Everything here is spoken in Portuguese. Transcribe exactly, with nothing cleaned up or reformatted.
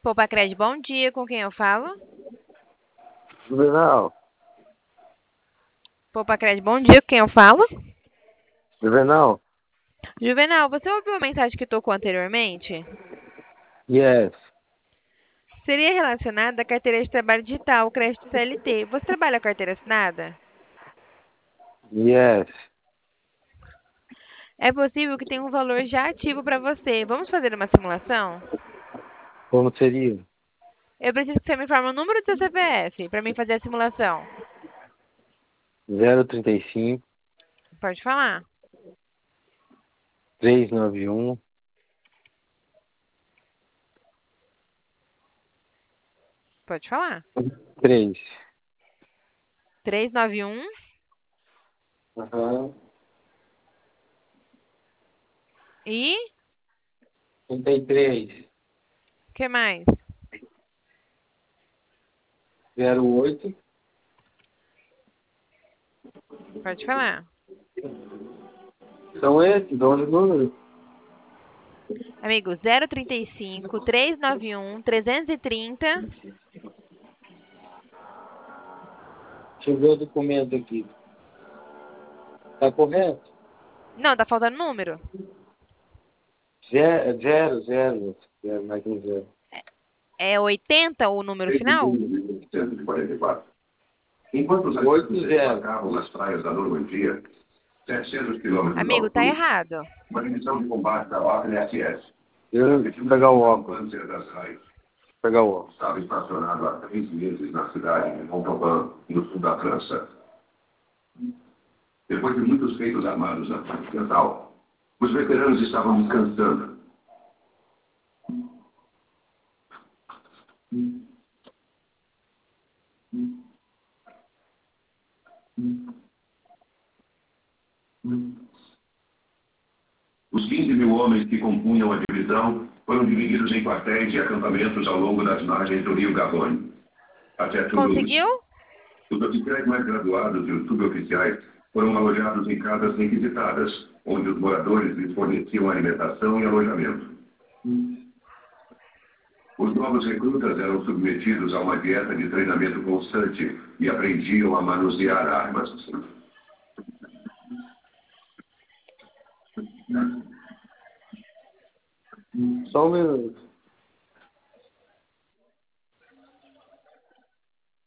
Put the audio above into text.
Popacred, bom dia. Com quem eu falo? Juvenal, Popacred, bom dia. Com quem eu falo? Juvenal, Juvenal, você ouviu a mensagem que tocou anteriormente? yes, Seria relacionada à carteira de trabalho digital, crédito C L T. Você trabalha com carteira assinada? yes. É possível que tenha um valor já ativo para você. Vamos fazer uma simulação? Como seria? Eu preciso que você me informe o número do seu C P F para mim fazer a simulação. zero trinta e cinco, Pode falar. trezentos e noventa e um, Pode falar. três. três nove um Aham. e trinta e três, o que mais? zero oito. Pode falar. São esses, onze números. Amigo, zero trinta e cinco, trezentos e noventa e um, trezentos e trinta. Deixa eu ver o documento aqui. Tá correto? Não, tá faltando número. Zero, zero, zero. Zero, mais um zero. É oitenta o número final? cento e quarenta e quatro. Enquanto os Oito habitantes zero. embarcavam nas praias da Normandia, setecentos quilômetros Amigo, tá errado. uma divisão de combate da Wagner S S, Eu vou pegar o óculos. Panzer das Raias, Vou pegar o óculos. estava estacionado há três meses na cidade de Montauban, no sul da França. Depois de muitos feitos armados na parte ocidental, os veteranos estavam descansando. Os quinze mil homens que compunham a divisão foram divididos em quartéis e acampamentos ao longo das margens do rio Garonne. Até Toulouse. Conseguiu? Os oficiais mais graduados e os suboficiais foram alojados em casas requisitadas, onde os moradores lhes forneciam alimentação e alojamento. Os novos recrutas eram submetidos a uma dieta de treinamento constante e aprendiam a manusear armas. Só um minuto.